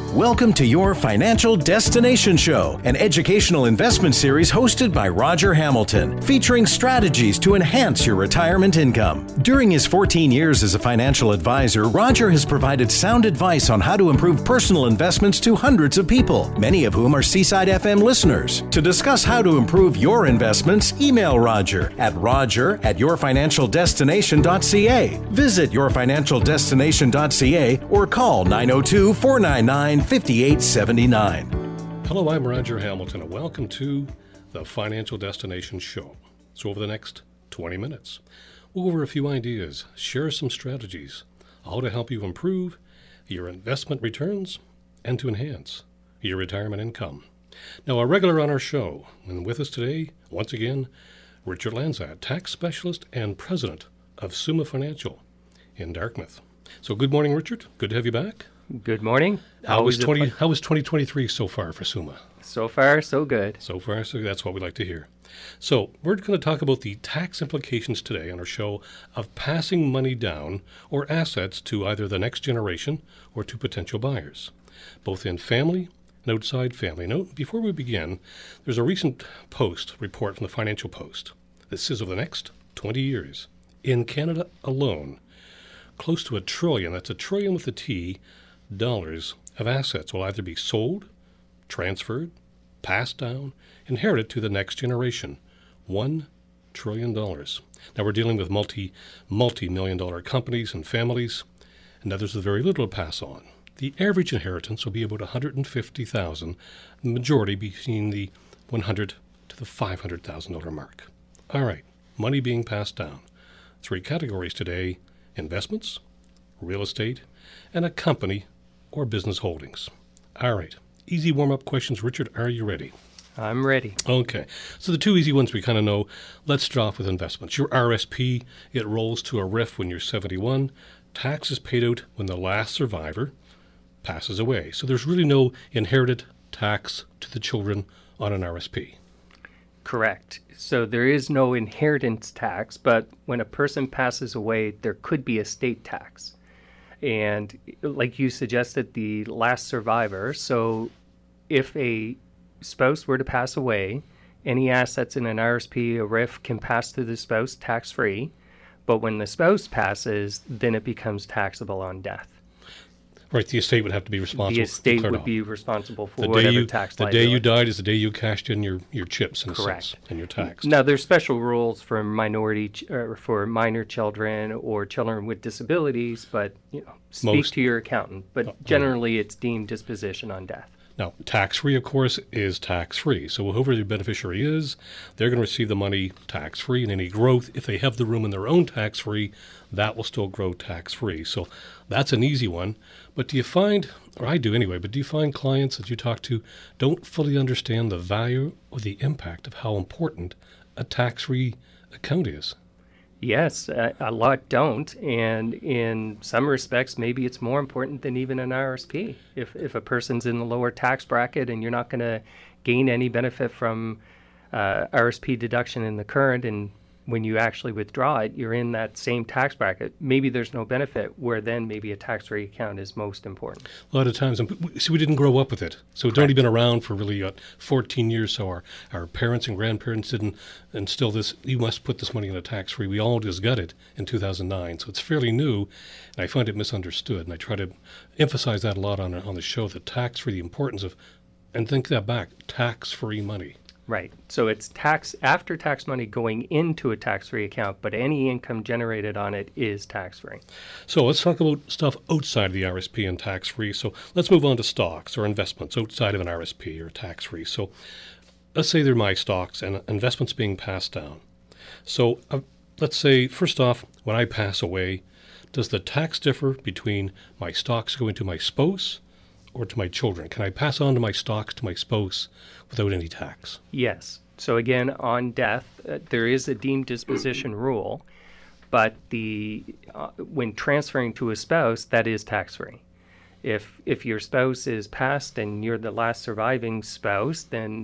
Welcome to your Financial Destination Show, an educational investment series hosted by Roger Hamilton, featuring strategies to enhance your retirement income. During his 14 years as a financial advisor, Roger has provided sound advice on how to improve personal investments to hundreds of people, many of whom are Seaside FM listeners. To discuss how to improve your investments, email Roger at roger@yourfinancialdestination.ca. Visit yourfinancialdestination.ca or call 902-499-5879. Hello, I'm Roger Hamilton, and welcome to the Financial Destination Show. So over the next 20 minutes, we'll go over a few ideas, share some strategies, how to help you improve your investment returns and to enhance your retirement income. Now, a regular on our show, and with us today, once again, Richard Lanzat, tax specialist and president of Summa Financial in Dartmouth. So good morning, Richard. Good to have you back. Good morning. How was 2023 so far for Summa? So far, so good. So far, so that's what we like to hear. So we're going to talk about the tax implications today on our show of passing money down or assets to either the next generation or to potential buyers, both in family and outside family. Now, before we begin, there's a recent report from the Financial Post that says over the next 20 years, in Canada alone, close to $1 trillion, that's $1 trillion with a T, dollars of assets will either be sold, transferred, passed down, inherited to the next generation. $1 trillion. Now we're dealing with multi-million dollar companies and families, and others with very little to pass on. The average inheritance will be about $150,000, the majority between the $100,000 to the $500,000 mark. All right, money being passed down. 3 categories today: investments, real estate, and a company or business holdings. All right, easy warm-up questions. Richard, are you ready? I'm ready. Okay, so the 2 easy ones we kind of know. Let's start off with investments. Your RSP, it rolls to a RIF when you're 71. Tax is paid out when the last survivor passes away. So there's really no inherited tax to the children on an RSP. Correct. So there is no inheritance tax, but when a person passes away, there could be estate tax. And like you suggested, the last survivor. So if a spouse were to pass away, any assets in an RSP, a RIF, can pass to the spouse tax-free. But when the spouse passes, then it becomes taxable on death. Right, the estate would have to be responsible. The estate would be responsible for whatever tax liability. The day you died is the day you cashed in your chips, in Correct. a sense, and you're taxed. Now, there's special rules for for minor children or children with disabilities, but speak to your accountant. But generally, it's deemed disposition on death. Now, tax-free, of course, is tax-free. So whoever the beneficiary is, they're going to receive the money tax-free, and any growth, if they have the room in their own tax-free, that will still grow tax-free. So that's an easy one. But do you find, or I do anyway, but do you find clients that you talk to don't fully understand the value or the impact of how important a tax-free account is? Yes, a lot don't, and in some respects, maybe it's more important than even an RSP. If a person's in the lower tax bracket and you're not going to gain any benefit from RSP deduction in the current, and when you actually withdraw it, you're in that same tax bracket. Maybe there's no benefit, where then maybe a tax-free account is most important. A lot of times, we didn't grow up with it. So it's only been around for really 14 years. So our parents and grandparents didn't instill this, you must put this money in a tax-free. We all just got it in 2009. So it's fairly new, and I find it misunderstood. And I try to emphasize that a lot on the show, the tax-free, the importance of, and think that back, tax-free money. Right. So it's after-tax money going into a tax-free account, but any income generated on it is tax-free. So let's talk about stuff outside of the RSP and tax-free. So let's move on to stocks or investments outside of an RSP or tax-free. So let's say they're my stocks and investments being passed down. So let's say, first off, when I pass away, does the tax differ between my stocks going to my spouse or to my children? Can I pass on to my stocks to my spouse without any tax? Yes. So again, on death, there is a deemed disposition rule, but when transferring to a spouse, that is tax-free. If your spouse is passed and you're the last surviving spouse, then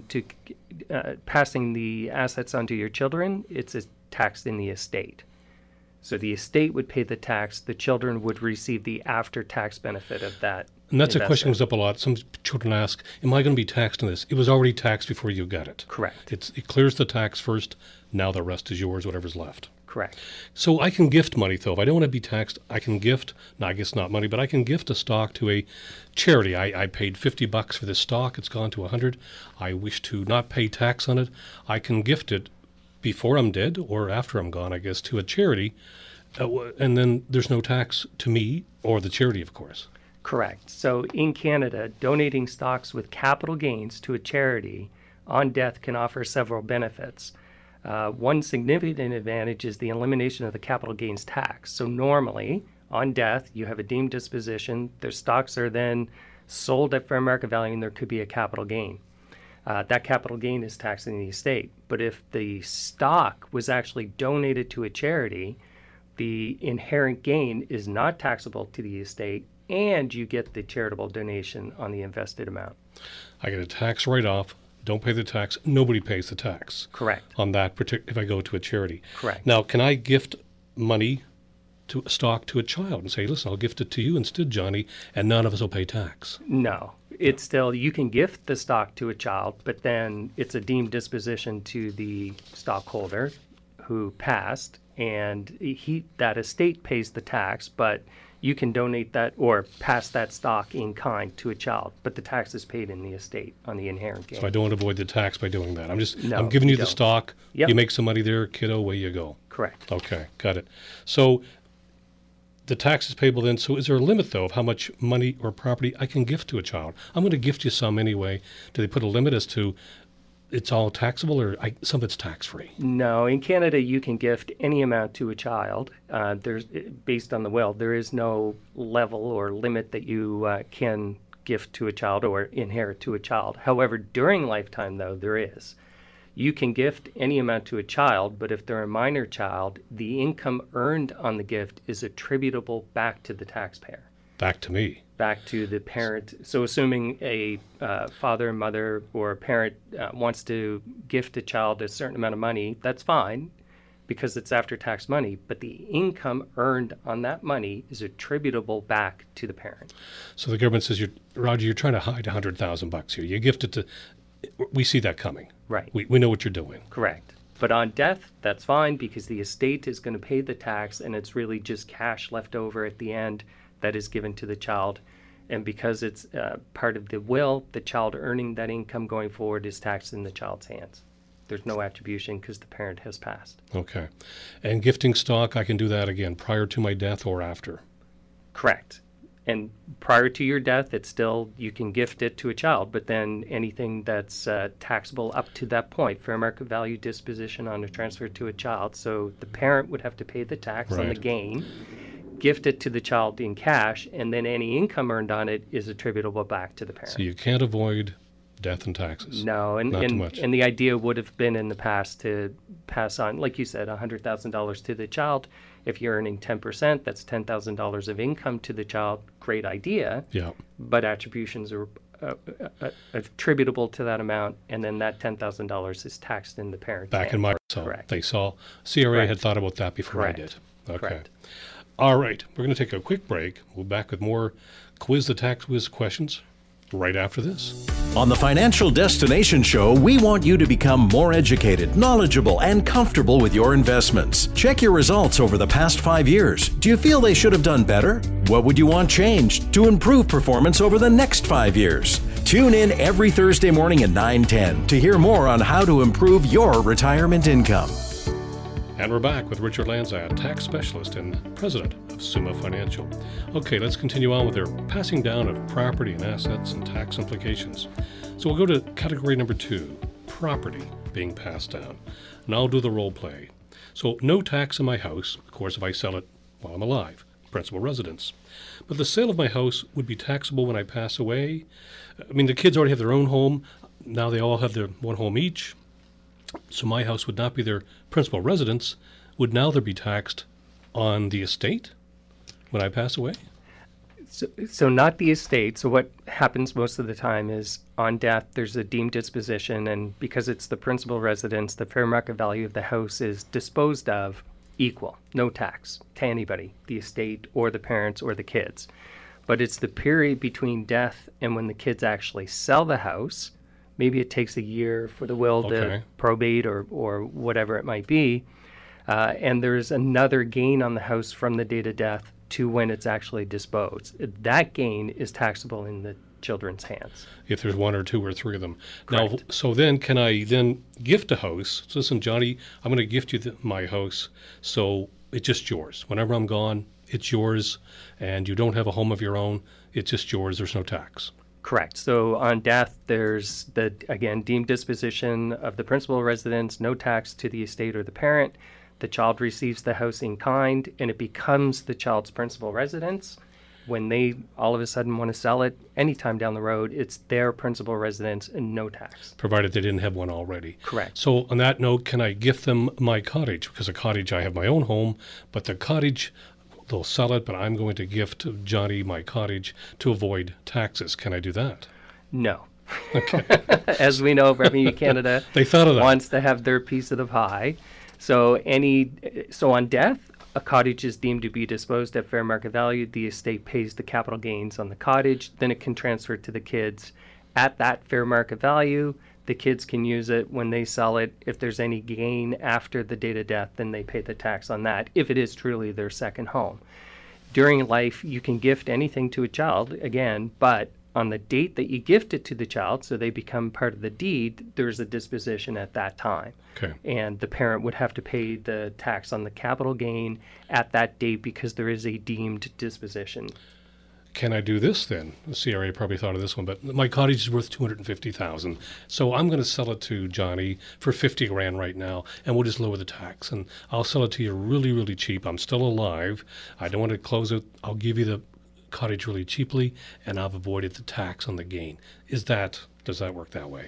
passing the assets onto your children, it's taxed in the estate. So the estate would pay the tax. The children would receive the after-tax benefit of that. And that's a question that comes up a lot. Some children ask, am I going to be taxed on this? It was already taxed before you got it. Correct. It clears the tax first. Now the rest is yours, whatever's left. Correct. So I can gift money, though. If I don't want to be taxed, I can gift, no, I guess not money, but I can gift a stock to a charity. I paid $50 for this stock. It's gone to $100. I wish to not pay tax on it. I can gift it before I'm dead or after I'm gone, I guess, to a charity. And then there's no tax to me or the charity, of course. Correct. So in Canada, donating stocks with capital gains to a charity on death can offer several benefits. One significant advantage is the elimination of the capital gains tax. So normally, on death, you have a deemed disposition. Their stocks are then sold at fair market value, and there could be a capital gain. That capital gain is taxed in the estate. But if the stock was actually donated to a charity, the inherent gain is not taxable to the estate, and you get the charitable donation on the invested amount. I get a tax write-off. Don't pay the tax. Nobody pays the tax. Correct. On that particular, if I go to a charity. Correct. Now, can I gift money to a stock to a child and say, listen, I'll gift it to you instead, Johnny, and none of us will pay tax? No. It's still, you can gift the stock to a child, but then it's a deemed disposition to the stockholder who passed, and that estate pays the tax, but you can donate that or pass that stock in kind to a child, but the tax is paid in the estate on the inherent gain. So I don't avoid the tax by doing that. No, I'm giving you the don't. stock. Yep. You make some money there, kiddo, away you go. Correct. Okay, got it. So the tax is payable then. So is there a limit, though, of how much money or property I can gift to a child? I'm going to gift you some anyway. Do they put a limit as to it's all taxable or some of it's tax-free? No, in Canada you can gift any amount to a child. There's based on the will. There is no level or limit that you can gift to a child or inherit to a child. However, during lifetime, though, there is. You can gift any amount to a child, but if they're a minor child, the income earned on the gift is attributable back to the taxpayer. Back to me. Back to the parent. So assuming a father, mother, or a parent wants to gift a child a certain amount of money, that's fine because it's after-tax money, but the income earned on that money is attributable back to the parent. So the government says, Roger, you're trying to hide $100,000 here. You gift it to, we see that coming. Right. We know what you're doing. Correct. But on death, that's fine because the estate is going to pay the tax and it's really just cash left over at the end that is given to the child. And because it's part of the will, the child earning that income going forward is taxed in the child's hands. There's no attribution because the parent has passed. Okay. And gifting stock, I can do that again prior to my death or after? Correct. And prior to your death, it's still, you can gift it to a child, but then anything that's taxable up to that point, fair market value disposition on a transfer to a child. So the parent would have to pay the tax on the gain, gift it to the child in cash, and then any income earned on it is attributable back to the parent. So you can't avoid death and taxes. No, and the idea would have been in the past to pass on, like you said, $100,000 to the child. If you're earning 10%, that's $10,000 of income to the child. Great idea. Yeah. But attributions are attributable to that amount, and then that $10,000 is taxed in the parent. Back in my so Correct. They saw CRA Correct. had thought about that before Correct. I did. Okay. Correct. All right. We're going to take a quick break. We'll be back with more Quiz the Tax Whiz questions right after this. On the Financial Destination Show, we want you to become more educated, knowledgeable, and comfortable with your investments. Check your results over the past 5 years. Do you feel they should have done better? What would you want changed to improve performance over the next 5 years? Tune in every Thursday morning at 9:10 to hear more on how to improve your retirement income. And we're back with Richard Lanzat, tax specialist and president of Summa Financial. Okay, let's continue on with our passing down of property and assets and tax implications. So we'll go to category number 2, property being passed down. And I'll do the role play. So no tax on my house, of course, if I sell it while I'm alive, principal residence. But the sale of my house would be taxable when I pass away. I mean, the kids already have their own home. Now they all have their one home each. So my house would not be their principal residence. Would now there be taxed on the estate when I pass away? So not the estate. So what happens most of the time is on death, there's a deemed disposition, and because it's the principal residence, the fair market value of the house is disposed of equal, no tax to anybody, the estate or the parents or the kids. but it's the period between death and when the kids actually sell the house. Maybe it takes a year for the will to probate or whatever it might be. And there's another gain on the house from the date of death to when it's actually disposed. That gain is taxable in the children's hands. If there's one or two or three of them. Correct. Now, so then can I then gift a house? So listen, Johnny, I'm going to gift you my house, so it's just yours. Whenever I'm gone, it's yours, and you don't have a home of your own. It's just yours. There's no tax. Correct. So on death, there's the, again, deemed disposition of the principal residence, no tax to the estate or the parent. The child receives the house in kind, and it becomes the child's principal residence. When they all of a sudden want to sell it anytime down the road, it's their principal residence and no tax. Provided they didn't have one already. Correct. So on that note, can I gift them my cottage? Because a cottage, I have my own home, but the cottage, they'll sell it, but I'm going to gift Johnny my cottage to avoid taxes. Can I do that? No. Okay. As we know, Revenue Canada They thought of that. wants to have their piece of the pie. So on death, a cottage is deemed to be disposed at fair market value. The estate pays the capital gains on the cottage. Then it can transfer to the kids at that fair market value. The kids can use it when they sell it. If there's any gain after the date of death, then they pay the tax on that, if it is truly their second home. During life, you can gift anything to a child, again, but on the date that you gift it to the child, so they become part of the deed, there's a disposition at that time. Okay. And the parent would have to pay the tax on the capital gain at that date because there is a deemed disposition. Can I do this then? The CRA probably thought of this one, but my cottage is worth $250,000, so I'm going to sell it to Johnny for $50,000 right now, and we'll just lower the tax, and I'll sell it to you really, really cheap. I'm still alive. I don't want to close it. I'll give you the cottage really cheaply, and I've avoided the tax on the gain. Does that work that way?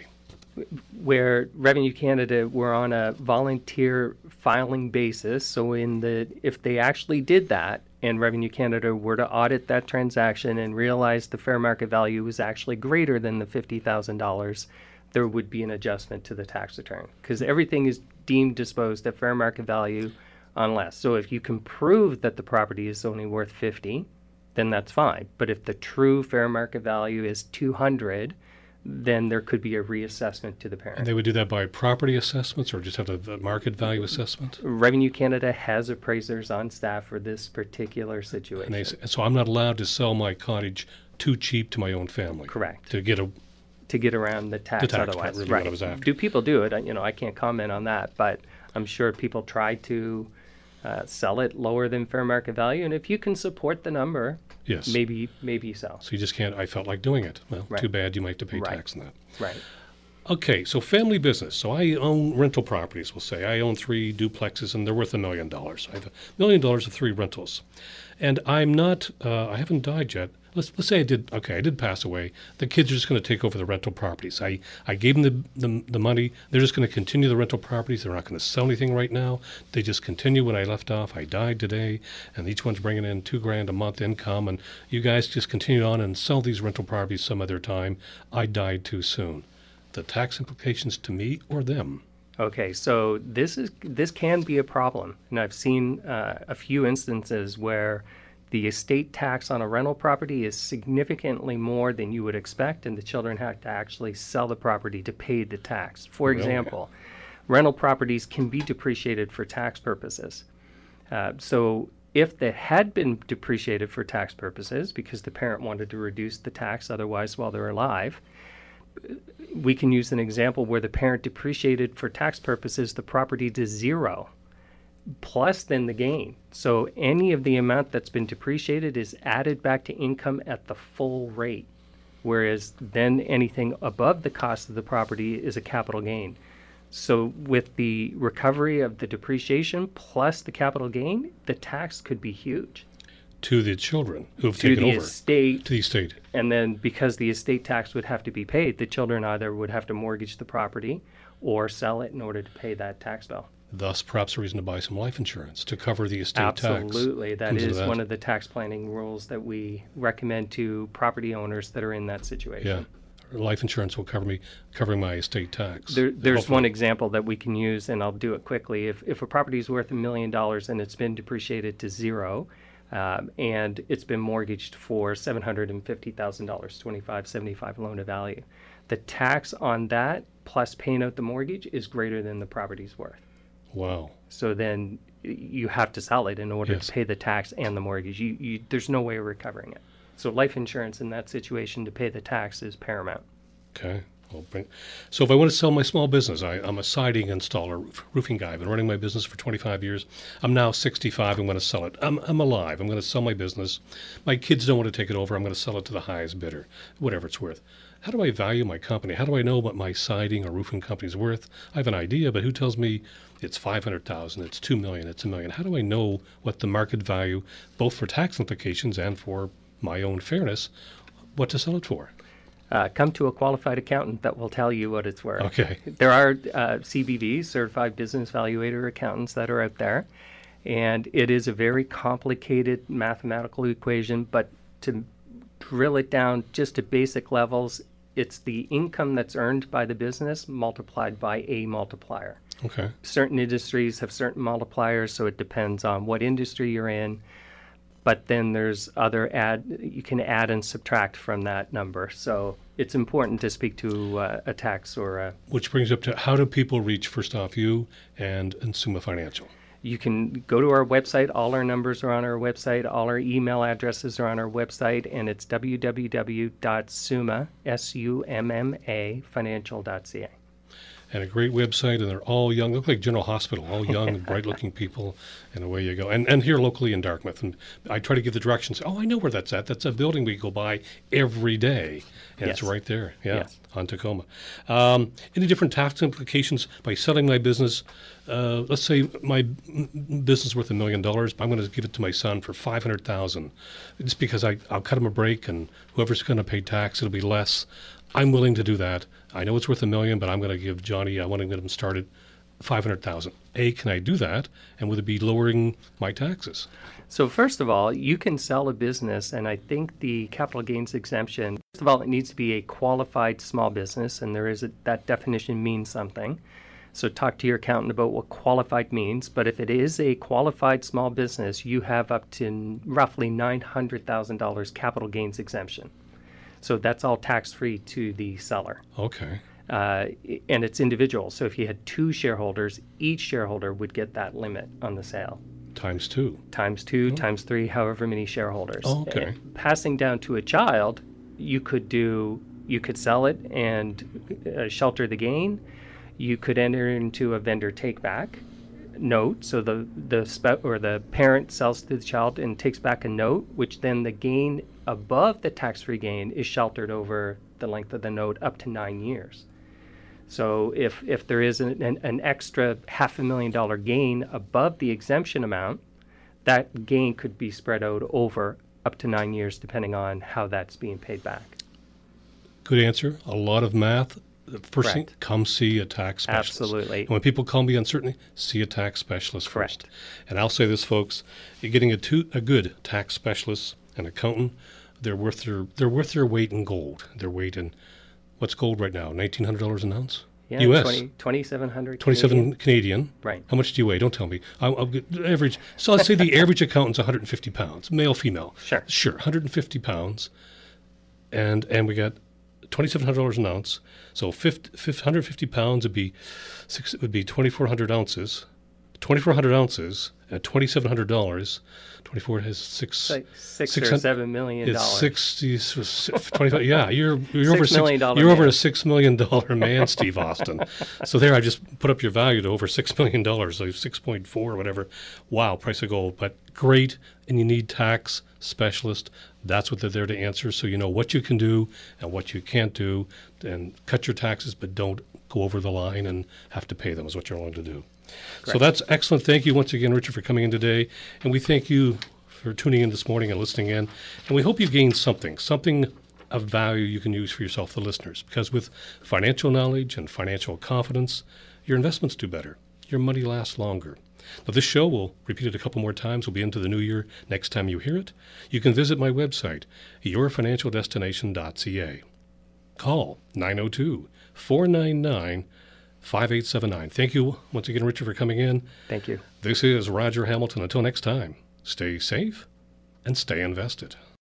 Where Revenue Canada, we're on a volunteer filing basis. So if they actually did that and Revenue Canada were to audit that transaction and realize the fair market value was actually greater than the $50,000, there would be an adjustment to the tax return because everything is deemed disposed at fair market value unless. So if you can prove that the property is only worth 50, then that's fine. But if the true fair market value is 200, then there could be a reassessment to the parent. And they would do that by property assessments or just have the market value assessment? Revenue Canada has appraisers on staff for this particular situation. And so I'm not allowed to sell my cottage too cheap to my own family? Correct. To get around the tax otherwise. Part, really right. What I was after. Do people do it? I can't comment on that, but I'm sure people try to sell it lower than fair market value. And if you can support the number, yes, maybe so. So you just can't. I felt like doing it. Well, right. Too bad. You might have to pay tax on that. Right. Okay, so family business. So I own rental properties, we'll say. I own 3 duplexes, and they're worth $1 million. I have $1 million of 3 rentals. And I'm not, I haven't died yet. Let's say I did pass away. The kids are just going to take over the rental properties. I gave them the money. They're just going to continue the rental properties. They're not going to sell anything right now. They just continue when I left off. I died today, and each one's bringing in $2,000 a month income, and you guys just continue on and sell these rental properties some other time. I died too soon. The tax implications to me or them? Okay, so this can be a problem, and I've seen a few instances where the estate tax on a rental property is significantly more than you would expect, and the children have to actually sell the property to pay the tax. For example, rental properties can be depreciated for tax purposes. So if they had been depreciated for tax purposes because the parent wanted to reduce the tax otherwise while they're alive, we can use an example where the parent depreciated for tax purposes the property to zero, plus then the gain. So any of the amount that's been depreciated is added back to income at the full rate, whereas then anything above the cost of the property is a capital gain. So with the recovery of the depreciation plus the capital gain, the tax could be huge. To the children who have taken over. To the estate. And then because the estate tax would have to be paid, the children either would have to mortgage the property or sell it in order to pay that tax bill. Thus, perhaps a reason to buy some life insurance to cover the estate tax. Absolutely. That is one of the tax planning rules that we recommend to property owners that are in that situation. Yeah. Life insurance will covering my estate tax. There's one example that we can use, and I'll do it quickly. If a property is worth $1 million and it's been depreciated to zero, and it's been mortgaged for $750,000, 2575 loan to value. The tax on that plus paying out the mortgage is greater than the property's worth. Wow. So then you have to sell it in order Yes. to pay the tax and the mortgage. There's no way of recovering it. So life insurance in that situation to pay the tax is paramount. Okay. So if I want to sell my small business, I'm a siding installer, roofing guy. I've been running my business for 25 years. I'm now 65 and want to sell it. I'm alive. I'm going to sell my business. My kids don't want to take it over. I'm going to sell it to the highest bidder, whatever it's worth. How do I value my company? How do I know what my siding or roofing company is worth? I have an idea, but who tells me it's $500,000, it's $2 million, it's $1 million? How do I know what the market value, both for tax implications and for my own fairness, what to sell it for? Come to a qualified accountant that will tell you what it's worth. Okay. There are CBVs, Certified Business Valuator accountants, that are out there. And it is a very complicated mathematical equation, but to drill it down just to basic levels, it's the income that's earned by the business multiplied by a multiplier. Okay. Certain industries have certain multipliers, so it depends on what industry you're in. But then there's you can add and subtract from that number. So it's important to speak to a tax or a... Which brings up to how do people reach, first off, you and Summa Financial? You can go to our website. All our numbers are on our website. All our email addresses are on our website. And it's www.summa, financial.ca. And a great website, and they're all young. Look like General Hospital, all young and bright-looking people, and away you go. And here locally in Dartmouth, and I try to give the directions. Oh, I know where that's at. That's a building we go by every day, and Yes. it's right there. Yeah, Yes. on Tacoma. Any different tax implications by selling my business? Let's say my business is worth $1 million, but I'm going to give it to my son for $500,000, just because I'll cut him a break, and whoever's going to pay tax, it'll be less. I'm willing to do that. I know it's worth $1 million, but I'm going to give Johnny, I want to get him started, $500,000. Can I do that? And would it be lowering my taxes? So first of all, you can sell a business, and I think the capital gains exemption, first of all, it needs to be a qualified small business, and that definition means something. So talk to your accountant about what qualified means. But if it is a qualified small business, you have up to roughly $900,000 capital gains exemption. So that's all tax-free to the seller. Okay. And it's individual. So if you had 2 shareholders, each shareholder would get that limit on the sale. Times 2. Times 2, times 3, however many shareholders. Oh, okay. And passing down to a child, you could sell it and shelter the gain. You could enter into a vendor take-back note. So the parent sells to the child and takes back a note, which then the gain above the tax-free gain is sheltered over the length of the note up to 9 years. So if there is an extra $500,000 gain above the exemption amount, that gain could be spread out over up to 9 years, depending on how that's being paid back. Good answer. A lot of math. The first thing, Correct. come see a tax specialist. Absolutely. And when people call me uncertain, see a tax specialist Correct. first. And I'll say this, folks, you're getting a good tax specialist, an accountant, they're worth their weight in gold. Their weight in, what's gold right now? $1,900 an ounce? Yeah, U.S. 2,700 27 Canadian. Right. How much do you weigh? Don't tell me. I'll get the average. So let's say the average accountant's 150 pounds, male, female. Sure. 150 pounds. And we got $2,700 an ounce. So 150 pounds would be 2,400 ounces. 2,400 ounces at $2,700. 24 has six. Like $6 or $600 $7 million. It's 60, 25. Yeah, you're over $6 million You're over man. a $6 million man, Steve Austin. So there, I just put up your value to over $6 million, so 6.4 or whatever. Wow, price of gold, but great. And you need tax specialist. That's what they're there to answer. So you know what you can do and what you can't do, and cut your taxes, but don't go over the line and have to pay them. Is what you're willing to do. Correct. So that's excellent. Thank you once again, Richard, for coming in today. And we thank you for tuning in this morning and listening in. And we hope you gained something of value you can use for yourself, the listeners. Because with financial knowledge and financial confidence, your investments do better. Your money lasts longer. Now, this show, we'll repeat it a couple more times. We'll be into the new year next time you hear it. You can visit my website, yourfinancialdestination.ca. Call 902-499-5879. Thank you once again, Richard, for coming in. Thank you. This is Roger Hamilton. Until next time, stay safe and stay invested.